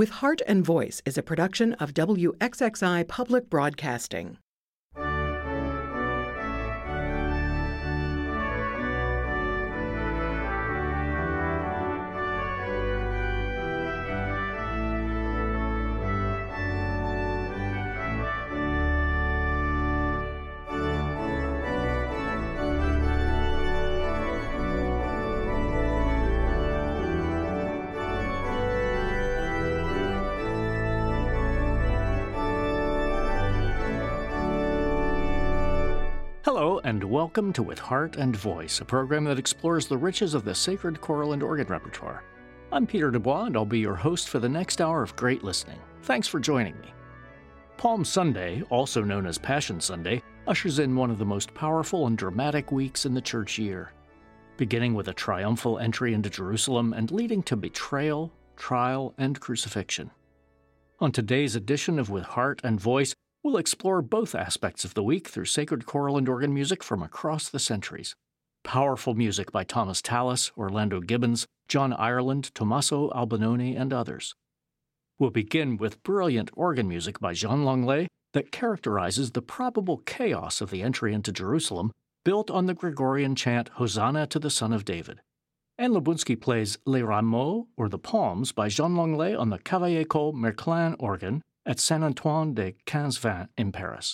With Heart and Voice is a production of WXXI Public Broadcasting. Hello, and welcome to With Heart and Voice, a program that explores the riches of the sacred choral and organ repertoire. I'm Peter Dubois, and I'll be your host for the next hour of great listening. Thanks for joining me. Palm Sunday, also known as Passion Sunday, ushers in one of the most powerful and dramatic weeks in the church year, beginning with a triumphal entry into Jerusalem and leading to betrayal, trial, and crucifixion. On today's edition of With Heart and Voice, we'll explore both aspects of the week through sacred choral and organ music from across the centuries. Powerful music by Thomas Tallis, Orlando Gibbons, John Ireland, Tommaso Albinoni, and others. We'll begin with brilliant organ music by Jean Langlais that characterizes the probable chaos of the entry into Jerusalem, built on the Gregorian chant Hosanna to the Son of David. Anne Lubunsky plays Les Rameaux, or the Palms, by Jean Langlais on the Cavaillé-Coll Merklin organ at Saint-Antoine de 1520 in Paris.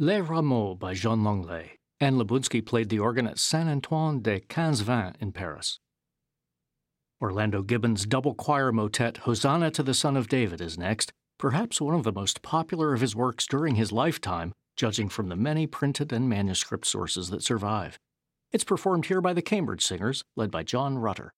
Les Rameaux by Jean Langlais. Anne Labunsky played the organ at Saint-Antoine de 1520 in Paris. Orlando Gibbons' double choir motet Hosanna to the Son of David is next, perhaps one of the most popular of his works during his lifetime, judging from the many printed and manuscript sources that survive. It's performed here by the Cambridge Singers, led by John Rutter.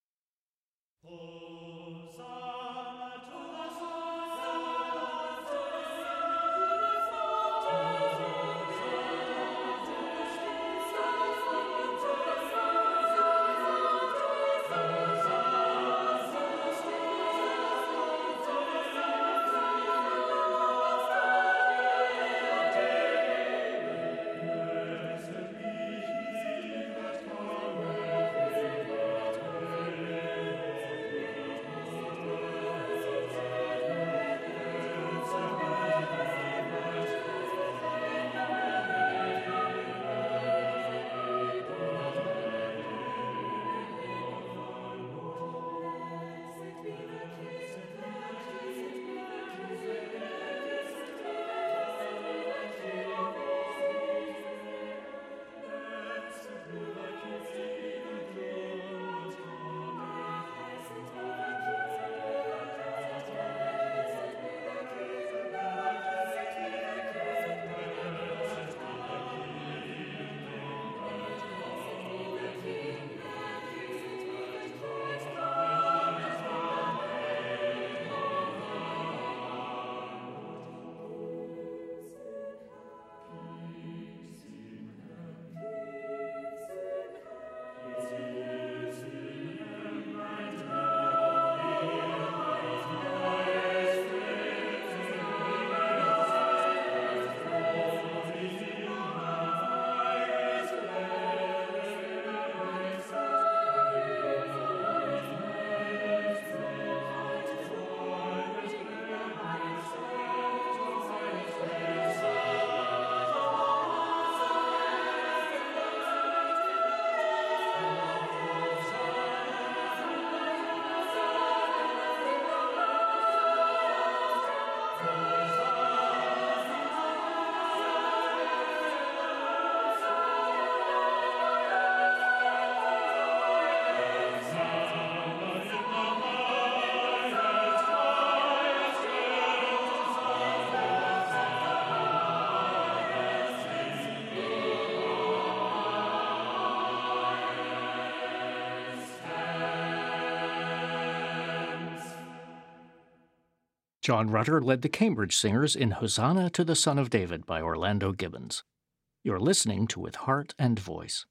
John Rutter led the Cambridge Singers in Hosanna to the Son of David by Orlando Gibbons. You're listening to With Heart and Voice.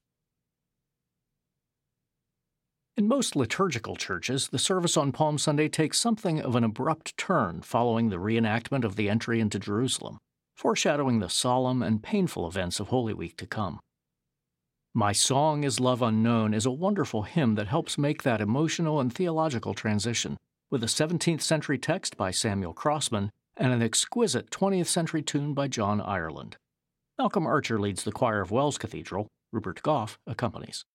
In most liturgical churches, the service on Palm Sunday takes something of an abrupt turn following the reenactment of the entry into Jerusalem, foreshadowing the solemn and painful events of Holy Week to come. My Song is Love Unknown is a wonderful hymn that helps make that emotional and theological transition, with a 17th century text by Samuel Crossman and an exquisite 20th century tune by John Ireland. Malcolm Archer leads the choir of Wells Cathedral. Rupert Goff accompanies.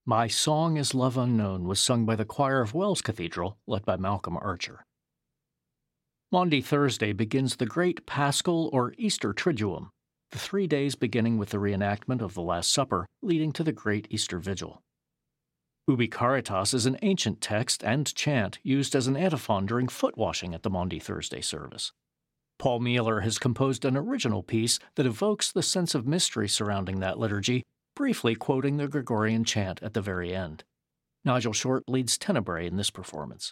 My Song is Love Unknown was sung by the choir of Wells Cathedral, led by Malcolm Archer. Maundy Thursday begins the great Paschal or Easter Triduum, the 3 days beginning with the reenactment of the Last Supper, leading to the great Easter Vigil. Ubi Caritas is an ancient text and chant used as an antiphon during foot washing at the Maundy Thursday service. Paul Mueller has composed an original piece that evokes the sense of mystery surrounding that liturgy, briefly quoting the Gregorian chant at the very end. Nigel Short leads Tenebrae in this performance.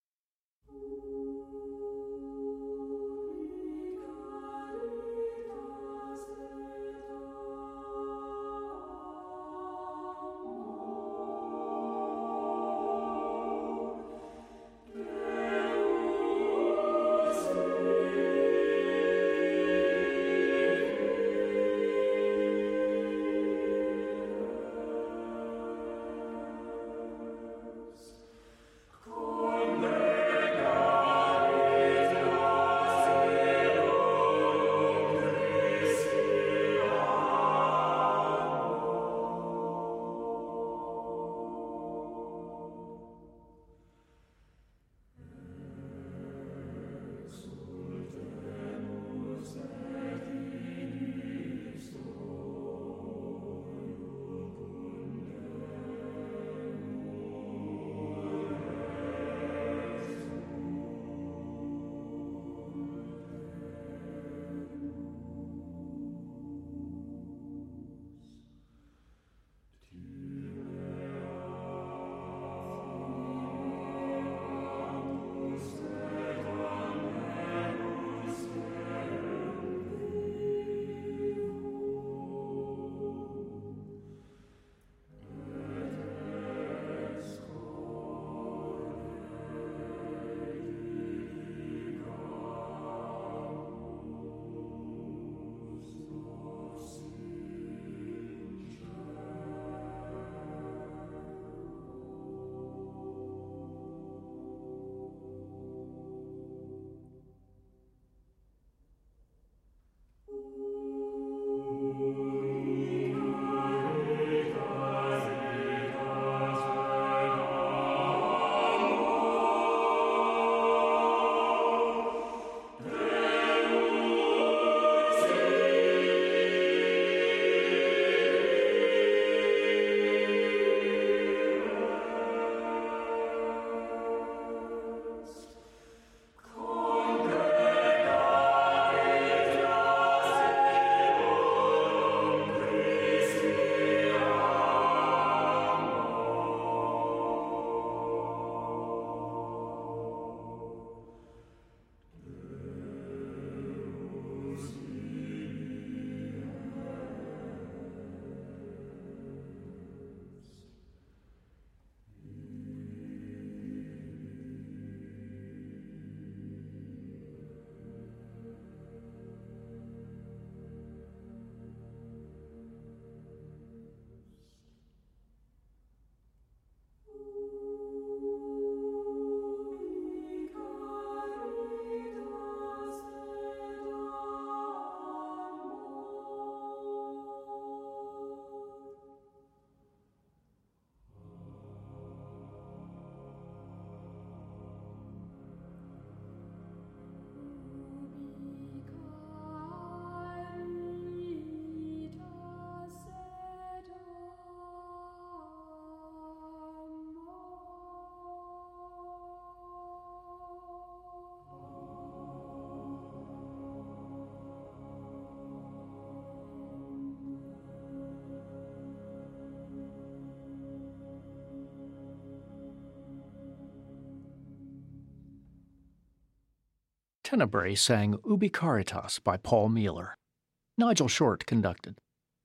Tenebrae sang Ubi Caritas by Paul Mueller. Nigel Short conducted.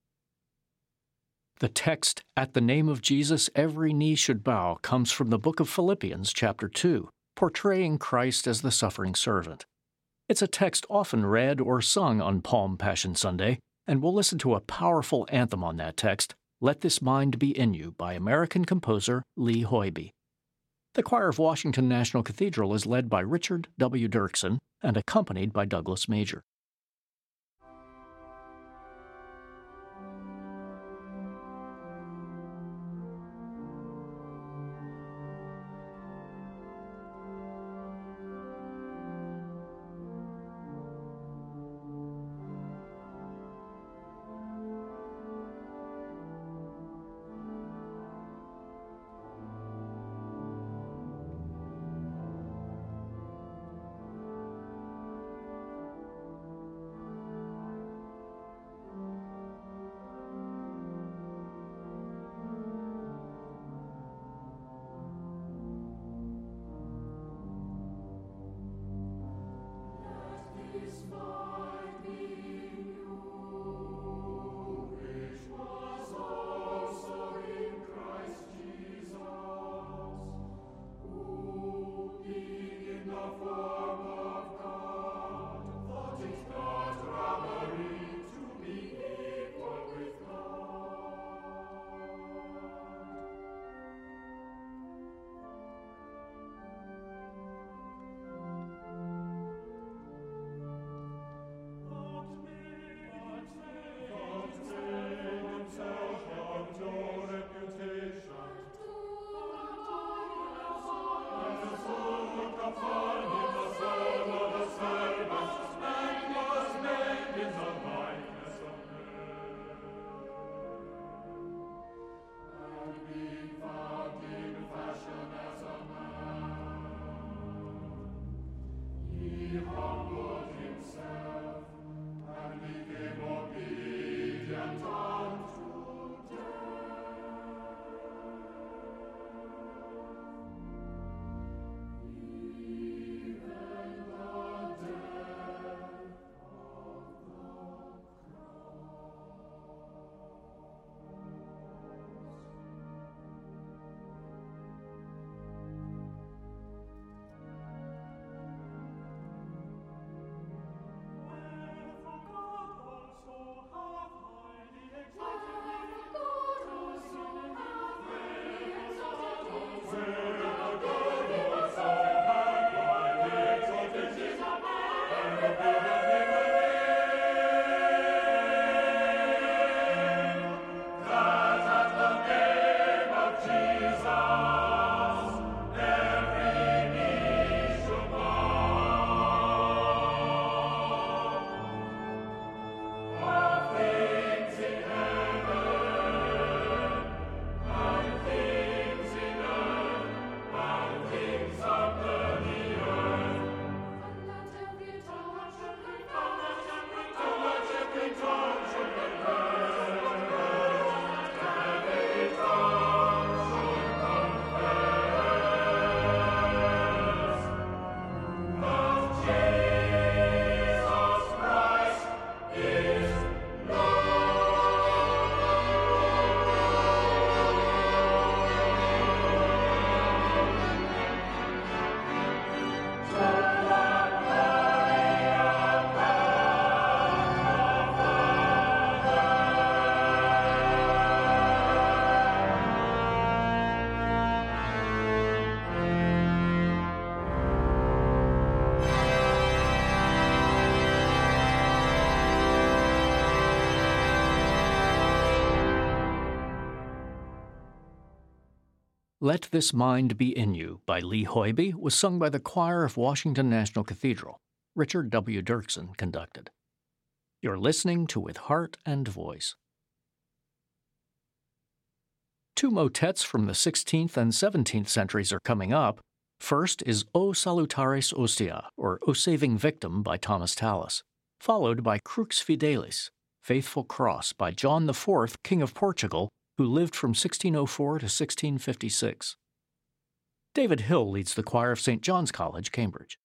The text, "At the name of Jesus every knee should bow," comes from the book of Philippians, chapter 2, portraying Christ as the suffering servant. It's a text often read or sung on Palm Passion Sunday, and we'll listen to a powerful anthem on that text, "Let This Mind Be in You" by American composer Lee Hoiby. The choir of Washington National Cathedral is led by Richard W. Dirksen and accompanied by Douglas Major. Let This Mind Be in You by Lee Hoiby was sung by the choir of Washington National Cathedral. Richard W. Dirksen conducted. You're listening to With Heart and Voice. Two motets from the 16th and 17th centuries are coming up. First is O Salutaris Ostia, or O Saving Victim by Thomas Tallis, followed by Crux Fidelis, Faithful Cross by John IV, King of Portugal, who lived from 1604 to 1656. David Hill leads the choir of St. John's College, Cambridge.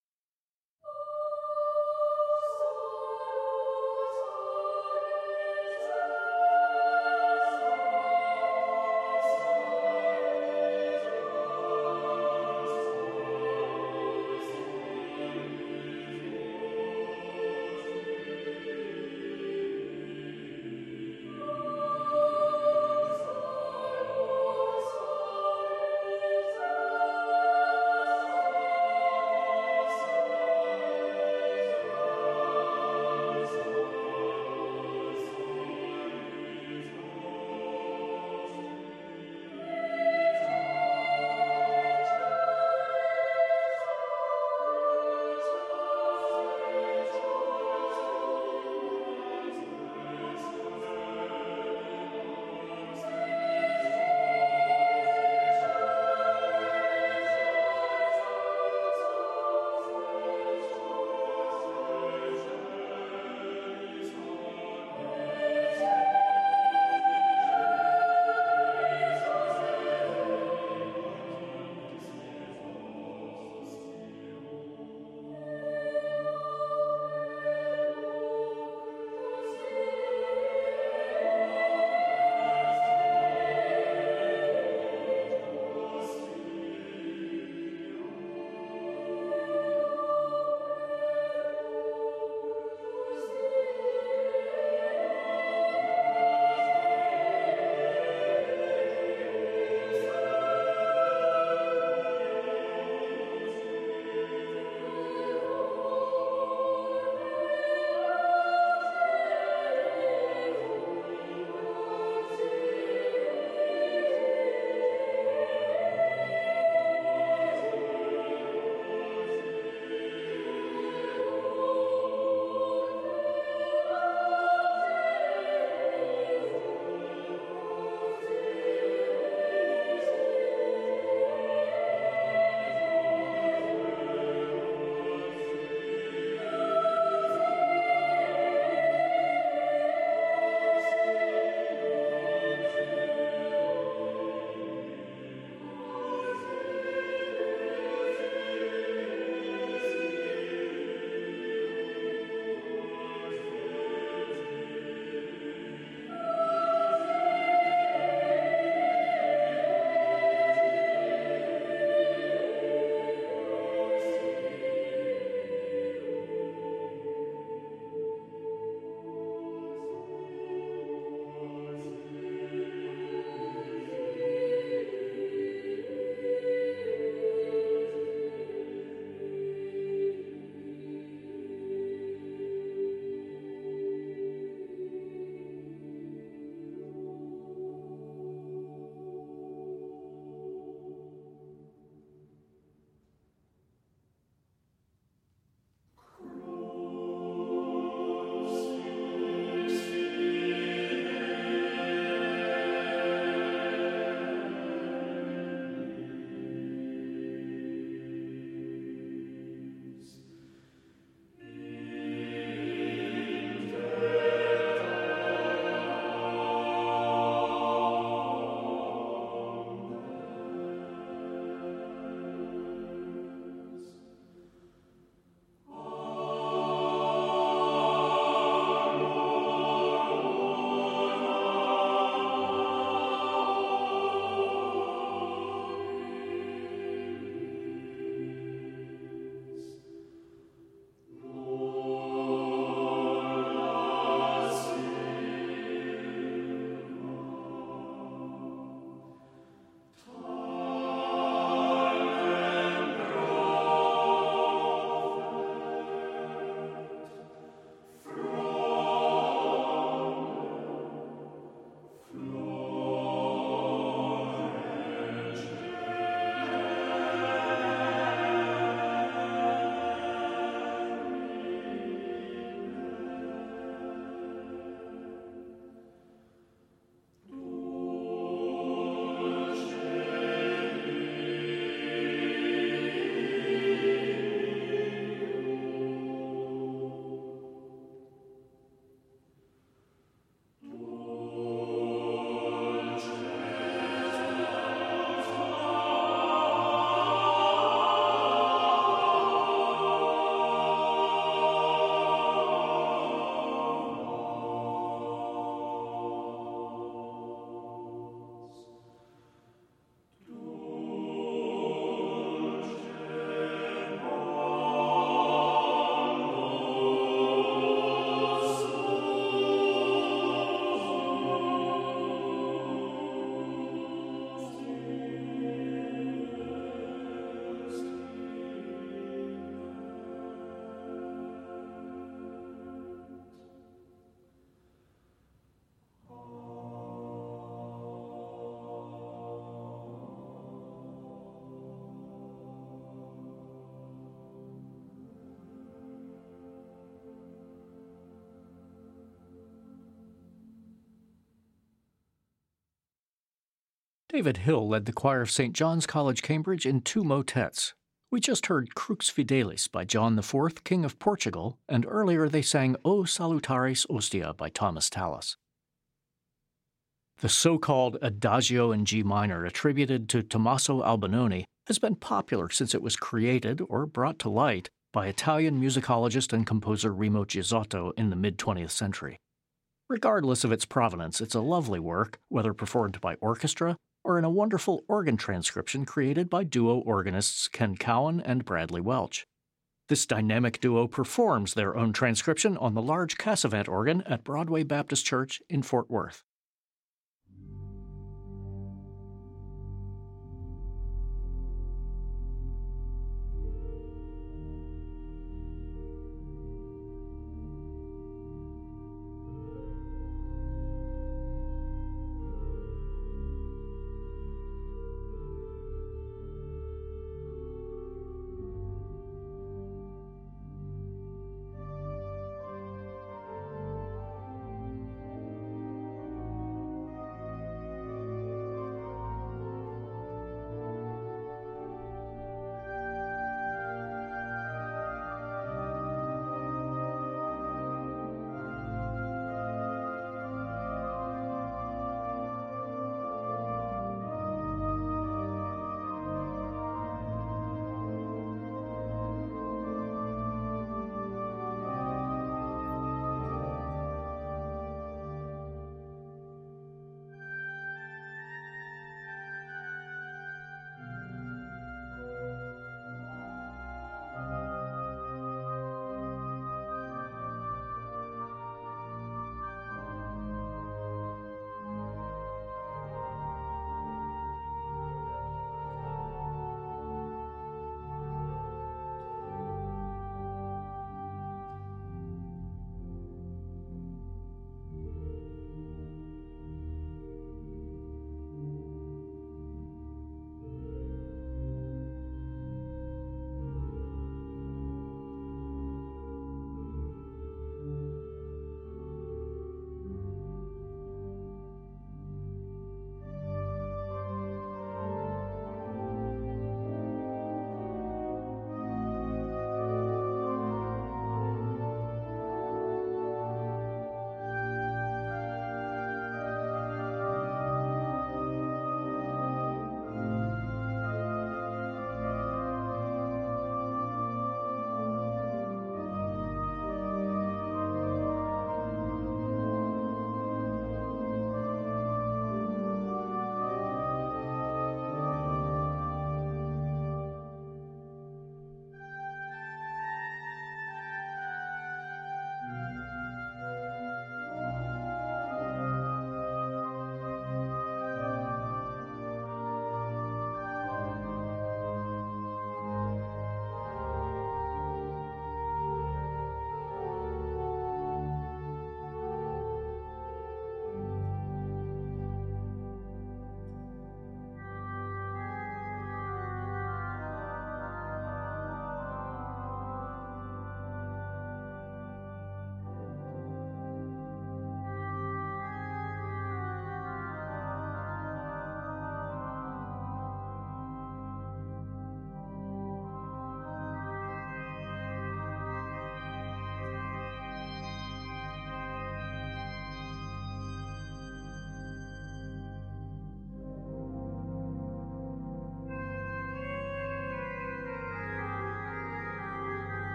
David Hill led the choir of St. John's College, Cambridge in 2 motets. We just heard Crux Fidelis by John IV, King of Portugal, and earlier they sang O Salutaris Ostia by Thomas Tallis. The so-called Adagio in G minor attributed to Tommaso Albinoni has been popular since it was created or brought to light by Italian musicologist and composer Remo Giusotto in the mid-20th century. Regardless of its provenance, it's a lovely work, whether performed by orchestra or in a wonderful organ transcription created by duo organists Ken Cowan and Bradley Welch. This dynamic duo performs their own transcription on the large Cassavant organ at Broadway Baptist Church in Fort Worth.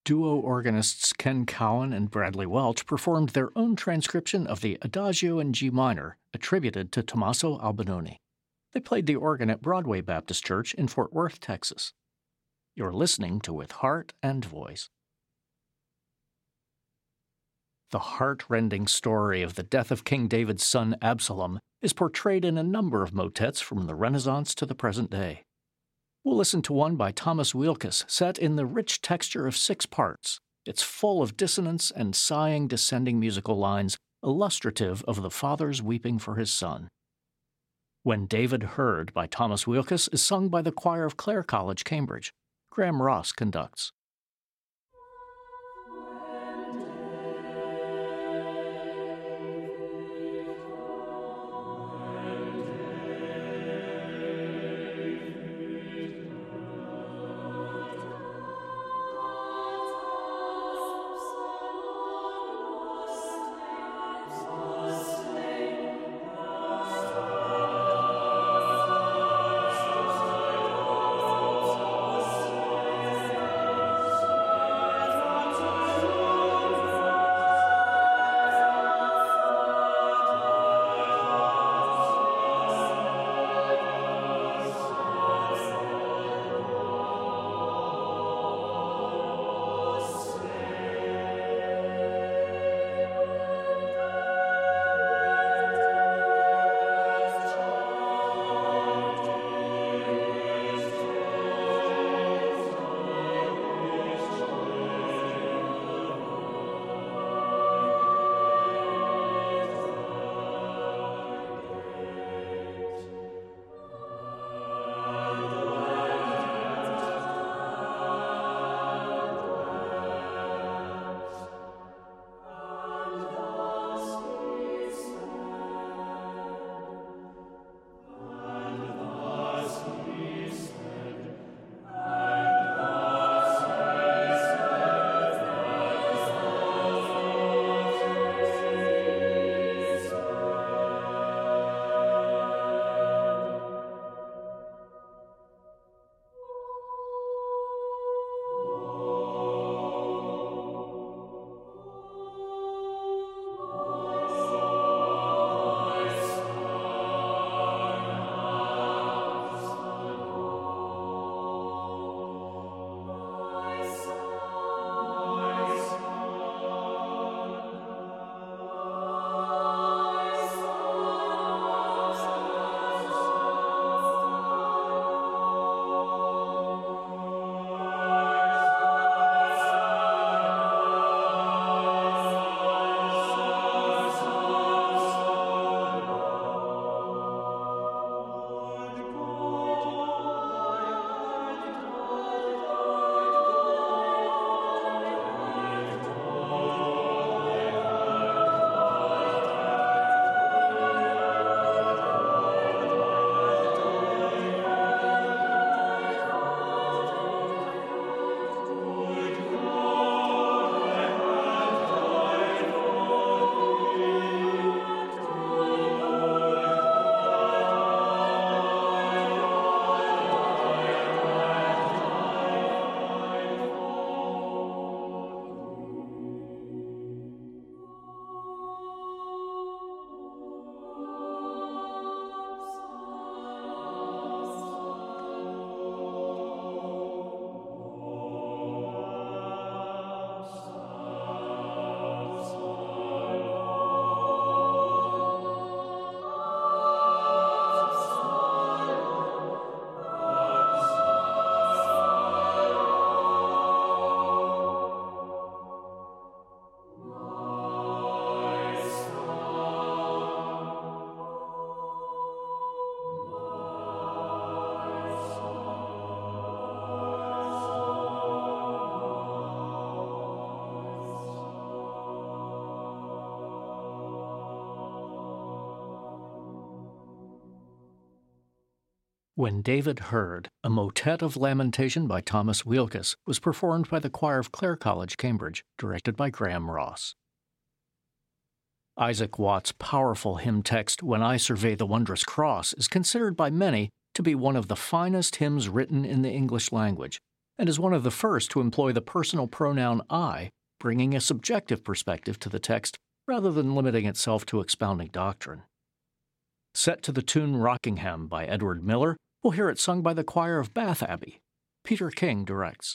Duo organists Ken Cowan and Bradley Welch performed their own transcription of the Adagio in G minor, attributed to Tommaso Albinoni. They played the organ at Broadway Baptist Church in Fort Worth, Texas. You're listening to With Heart and Voice. The heart-rending story of the death of King David's son Absalom is portrayed in a number of motets from the Renaissance to the present day. We'll listen to one by Thomas Weelkes, set in the rich texture of 6 parts. It's full of dissonance and sighing descending musical lines, illustrative of the father's weeping for his son. When David Heard by Thomas Weelkes is sung by the choir of Clare College, Cambridge. Graham Ross conducts. When David Heard, a motet of lamentation by Thomas Weelkes, was performed by the choir of Clare College, Cambridge, directed by Graham Ross. Isaac Watts' powerful hymn text, When I Survey the Wondrous Cross, is considered by many to be one of the finest hymns written in the English language, and is one of the first to employ the personal pronoun I, bringing a subjective perspective to the text rather than limiting itself to expounding doctrine. Set to the tune Rockingham by Edward Miller, we'll hear it sung by the choir of Bath Abbey. Peter King directs.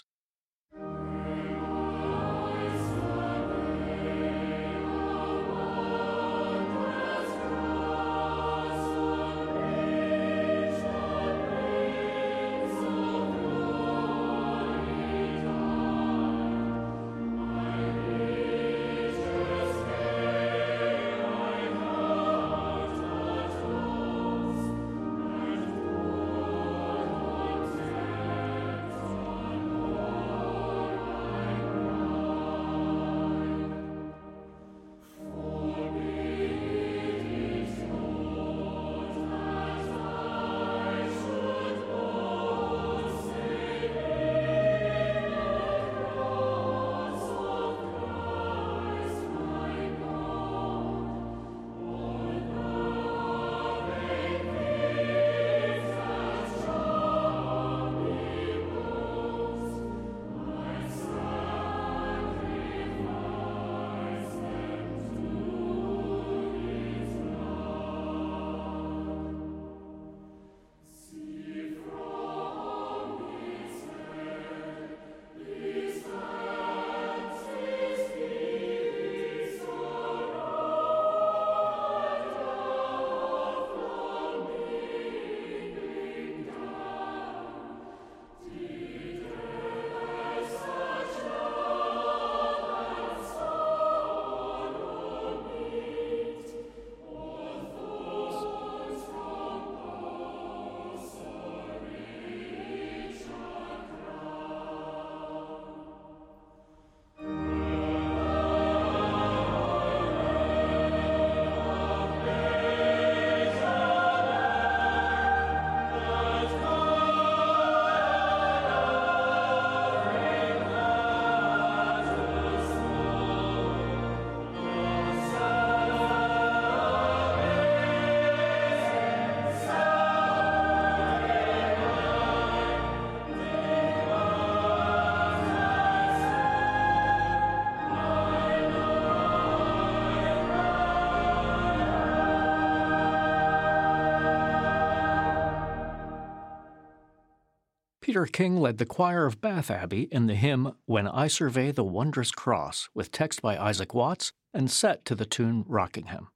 Peter King led the choir of Bath Abbey in the hymn When I Survey the Wondrous Cross, with text by Isaac Watts and set to the tune Rockingham.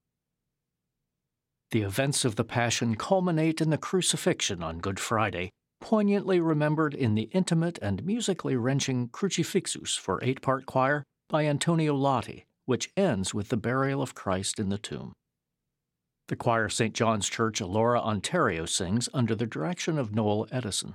The events of the Passion culminate in the crucifixion on Good Friday, poignantly remembered in the intimate and musically wrenching Crucifixus for 8-part choir by Antonio Lotti, which ends with the burial of Christ in the tomb. The choir of St. John's Church, Elora, Ontario sings under the direction of Noel Edison.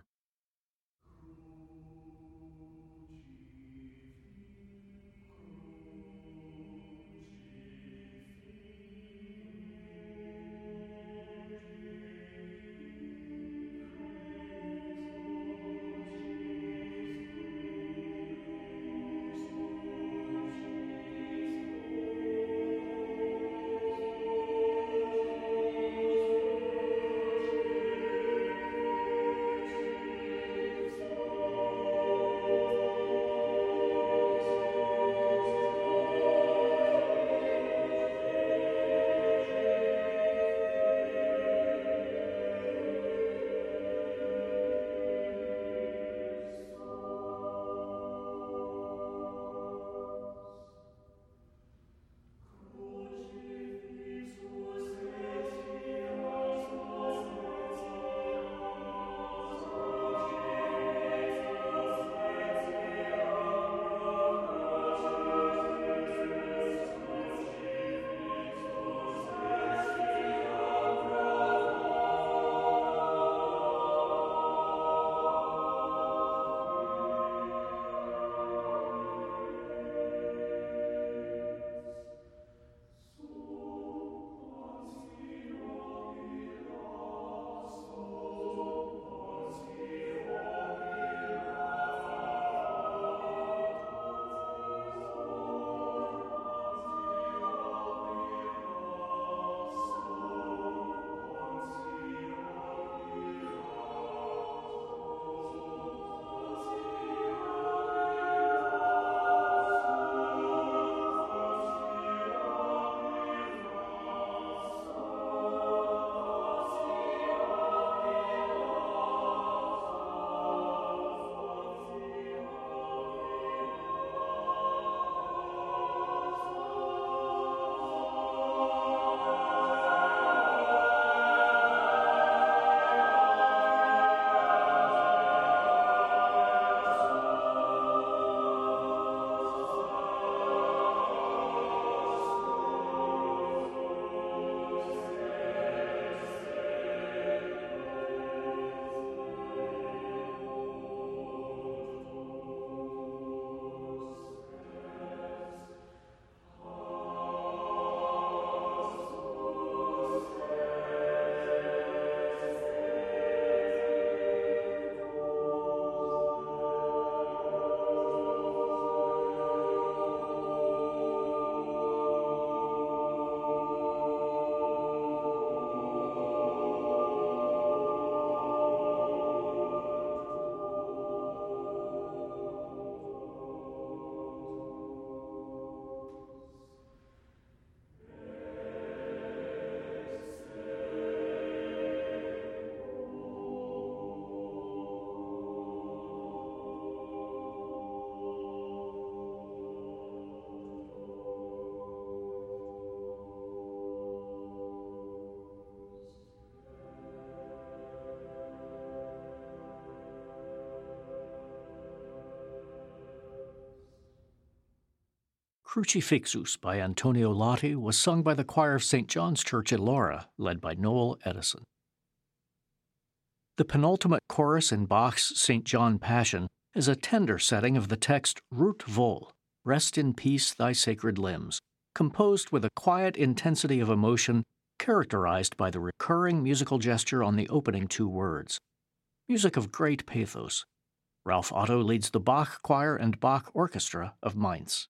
Crucifixus by Antonio Lotti was sung by the choir of St. John's Church in Laura, led by Noel Edison. The penultimate chorus in Bach's St. John Passion is a tender setting of the text Ruht wohl, Rest in Peace Thy Sacred Limbs, composed with a quiet intensity of emotion characterized by the recurring musical gesture on the opening two words. Music of great pathos. Ralph Otto leads the Bach Choir and Bach Orchestra of Mainz.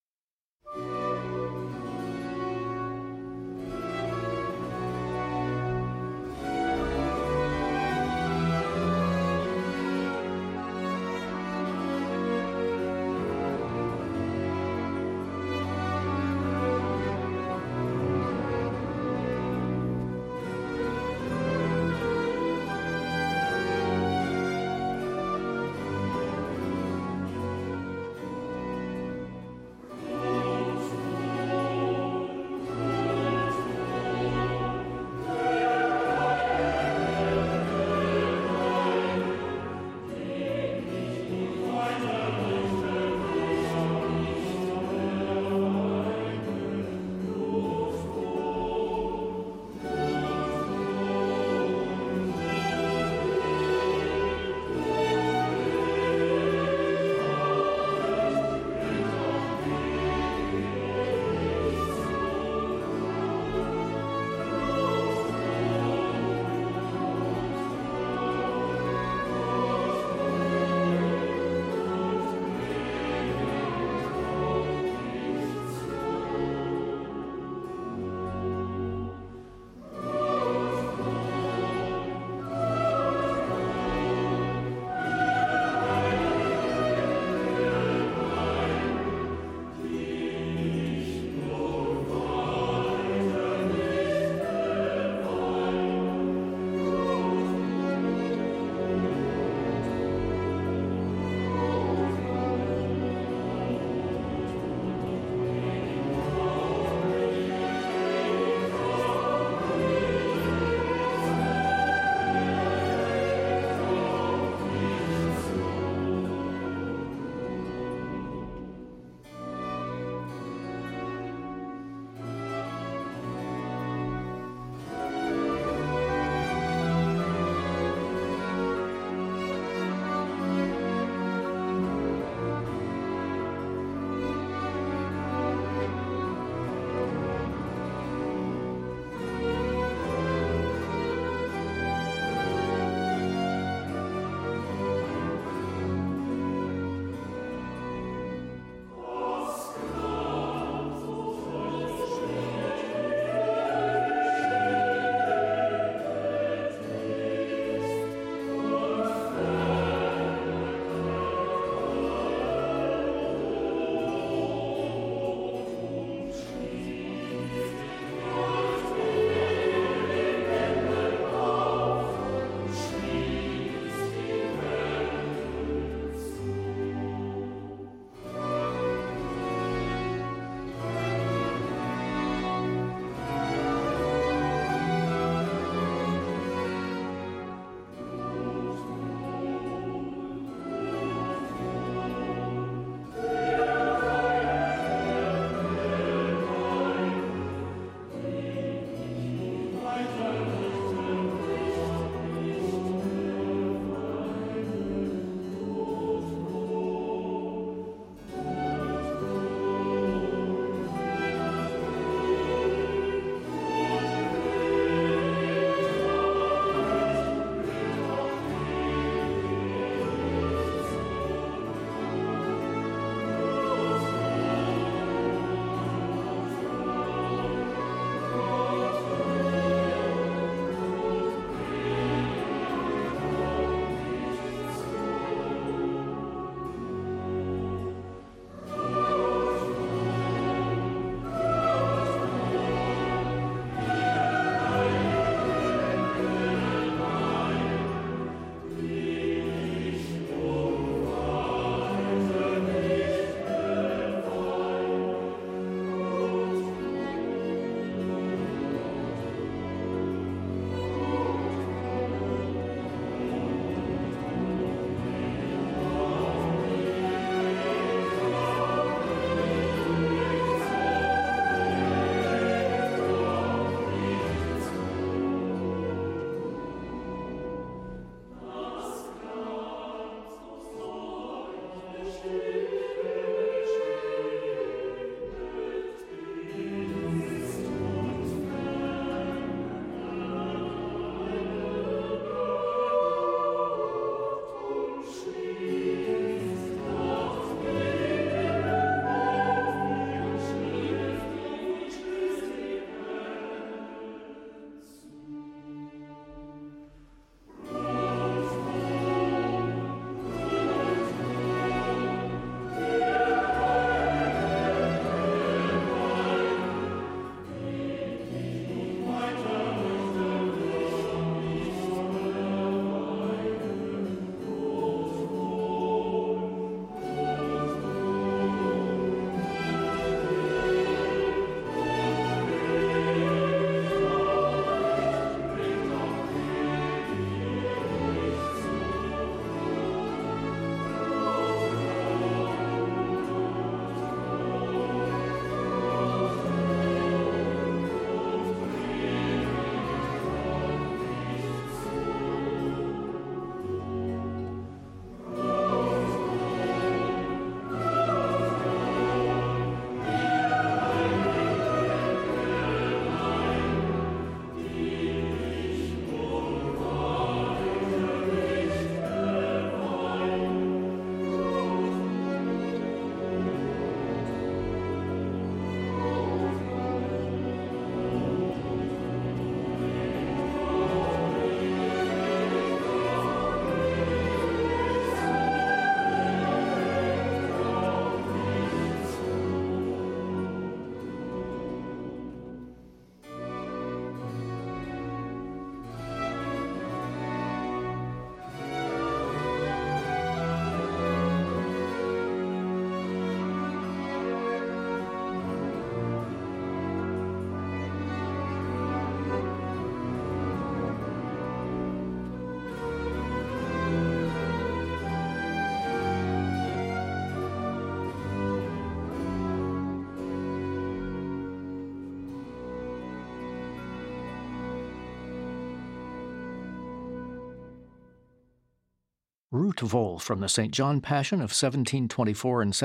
Root Vol from the St. John Passion of 1724 and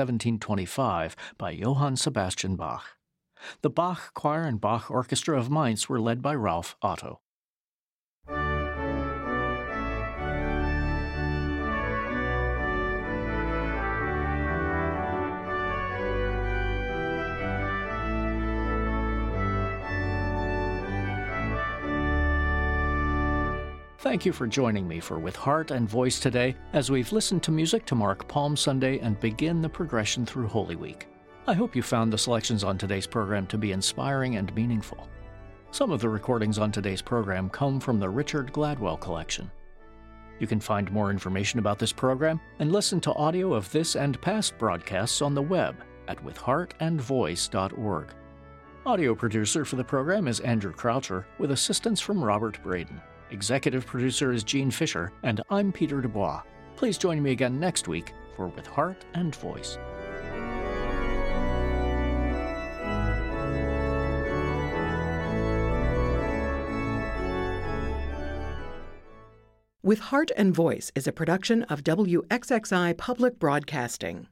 1725 by Johann Sebastian Bach. The Bach Choir and Bach Orchestra of Mainz were led by Ralph Otto. Thank you for joining me for With Heart and Voice today as we've listened to music to mark Palm Sunday and begin the progression through Holy Week. I hope you found the selections on today's program to be inspiring and meaningful. Some of the recordings on today's program come from the Richard Gladwell Collection. You can find more information about this program and listen to audio of this and past broadcasts on the web at withheartandvoice.org. Audio producer for the program is Andrew Croucher, with assistance from Robert Braden. Executive producer is Jean Fisher, and I'm Peter Dubois. Please join me again next week for With Heart and Voice. With Heart and Voice is a production of WXXI Public Broadcasting.